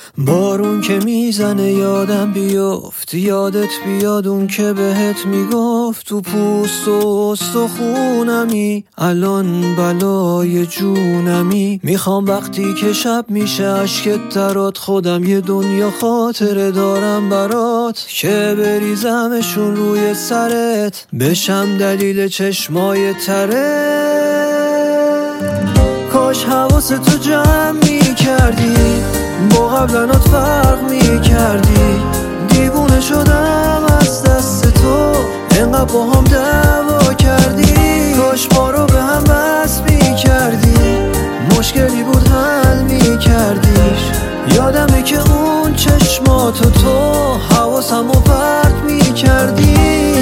بارون که میزنه یادم بیفت، یادت بیاد اون که بهت میگفت تو پوست و استخونمی الان بلای جونمی. میخوام وقتی که شب میشه عشقت ترات خودم یه دنیا خاطره دارم برات که بریزمشون روی سرت بشم دلیل چشمای تره. کاش حواستو جمع میکردی با قبلنات فرق میکردی. دیوونه شدم از دست تو انقدر با هم دعوا کردی. کاش ما رو به هم بس میکردی مشکلی بود حل میکردیش. یادمه که اون چشماتو تو حواسمو پرت میکردی.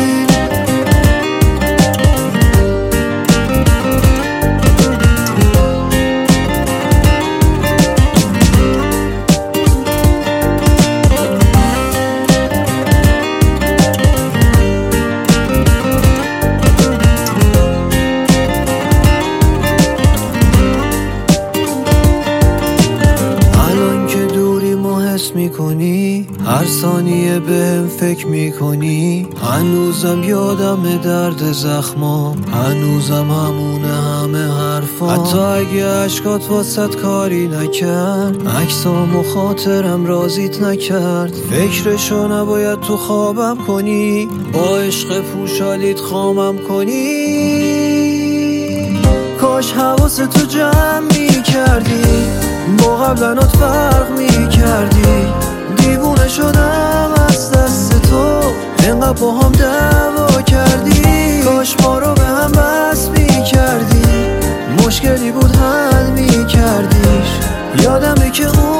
میکنی هر ثانیه بهم فکر میکنی. هنوزم یادم درد زخمام، هنوزم همونه همه حرفام. حتی اگه عشقات واسط کاری نکرد، عکسام و خاطرم رازیت نکرد. فکرشو نباید تو خوابم کنی، با عشق پوشالیت خامم کنی. کاش حواستو جمع میکردی با قبلنات فرق میکردی. دیوونه شدم از دست تو انقدر با هم دعوا کردی. کاش ما رو به هم بس میکردی مشکلی بود حل میکردیش. یادمه که اون